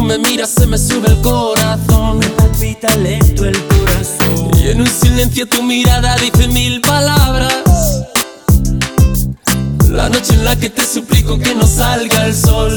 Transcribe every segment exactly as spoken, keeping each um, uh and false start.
me miras se me sube el corazón, me palpita lento el corazón. y en un silencio tu mirada dice mil palabras. La noche en la que te suplico que no salga el sol.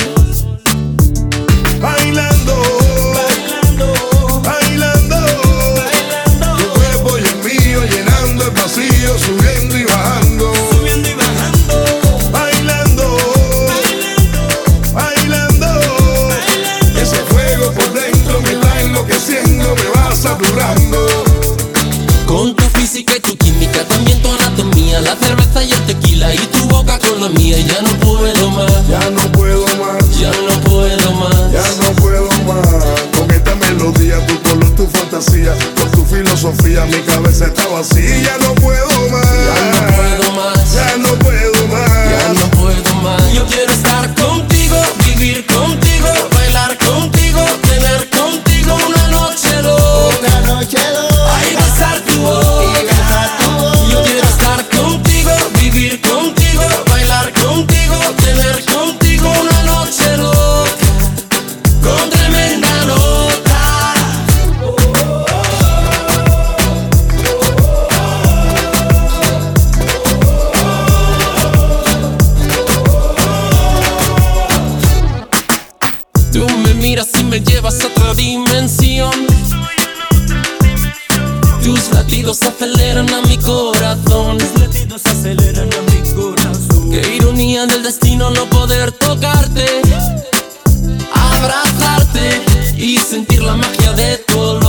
Bailando, Bailando, bailando, bailando, tu cuerpo y el mío llenando el vacío, subiendo y bajando. subiendo y bajando, Bailando, bailando, bailando, bailando. ese fuego por dentro me está enloqueciendo, me va saturando. Con tu física y tu química, también tu anatomía, la cerveza y el tequila y tu boca con la mía. Ya no puedo más, Ya no puedo más, ya no puedo más. ya no puedo más. Con esta melodía, tu color, tu fantasía, con tu filosofía, mi cabeza está vacía. Ya no puedo más, Ya no puedo más, ya no puedo más. ya no puedo más. Yo quiero estar contigo, vivir contigo, bailar contigo, tener contigo una noche loca. Una noche loca, Ay, besar tu boca. y besar tu boca. Yo quiero estar contigo, vivir contigo, bailar contigo, tener contigo una noche loca, con tremenda nota. Tú me miras y me llevas a otra dimensión. Tus latidos aceleran a mi corazón. Los latidos aceleran a mi corazón. Qué ironía del destino no poder tocarte, abrazarte y sentir la magia de tu olor.